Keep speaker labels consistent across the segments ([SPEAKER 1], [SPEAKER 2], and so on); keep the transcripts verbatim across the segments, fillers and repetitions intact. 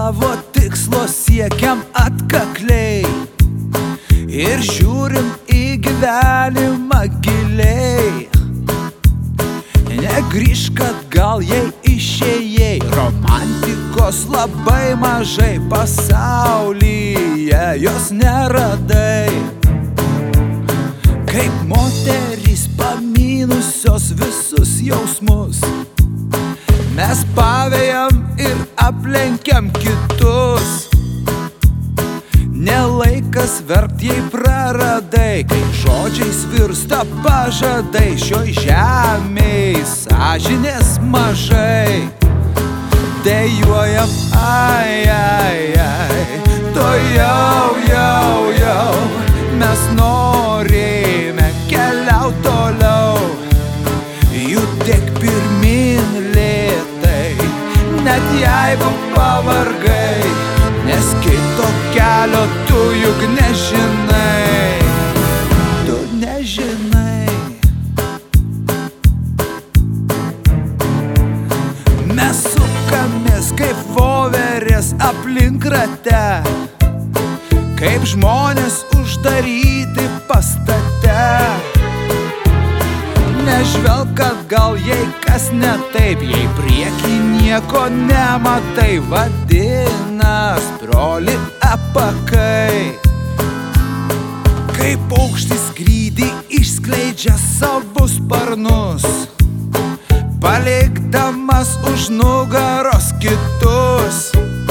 [SPEAKER 1] savo tikslo siekiam atkakliai ir žiūrim į gyvenimą giliai. Negrįžk atgal, jei išėjai, romantikos labai mažai pasaulyje, jos neradai. Kaip moterys pamynusios visus jausmus, mes pavejam ir aplenkiam kitus. Nelaikas verkt, jei praradai, kai žodžiais virsta pažadai. Šioj žemėj sąžinės mažai, dejuojam, ai, ai, ai. To jau, jau, jau mes norime keliaut toliau. Judėk pirmin lėtai, net jeigu pavargai, nes kito kelio tu juk nežinai. Tu nežinai. Mes sukamės kaip voverės aplink rate, kaip žmonės uždaryti pastate. Nežvelk atgal, jei kas ne taip, jei prieki nieko nematai, vadinas, broli, apakai. Kaip paukštis skrydį išskleidžia savo sparnus, palikdamas už nugaros kitus.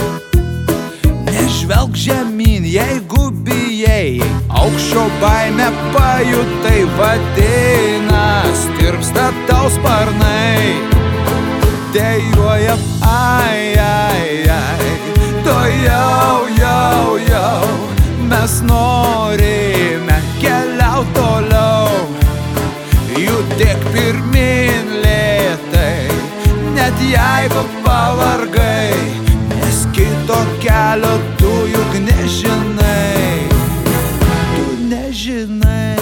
[SPEAKER 1] Nežvelk žemyn, jeigu bijai, aukščio baimę pajutai, vadinas, tirpsta tau sparnai. Dejuojam, ai, ai, ai. To jau, jau, jau mes norime keliaut toliau. Judėk pirmin lėtai, net jeigu pavargai, nes kito kelio tu juk nežinai. Tu nežinai.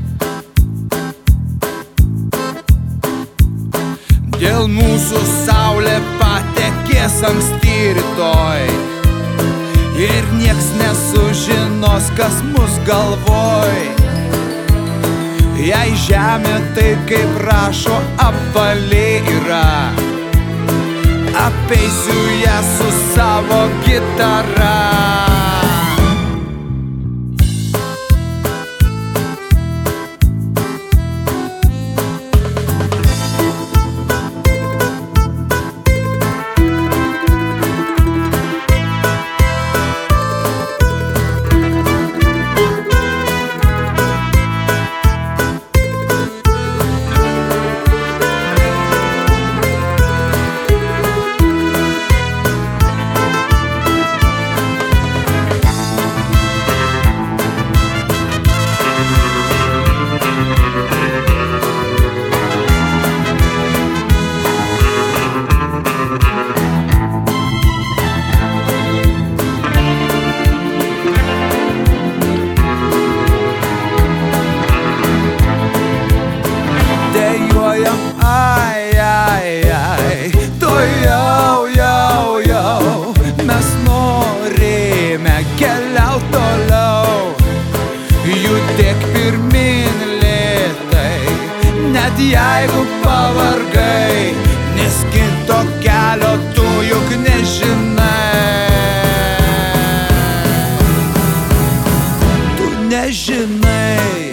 [SPEAKER 1] Dėl mūsų saulė patekės anksti rytoj, ir nieks nesužinos, kas mus galvoj. Jei žemė tai kaip rašo apvali yra, apeisiu ją su savo gitara. Ai, ai, ai. To jau, jau, jau mes norime keliaut toliau. Judėk pirmin lėtai, net jeigu pavargai, nes kito kelio tu juk nežinai. Tu nežinai.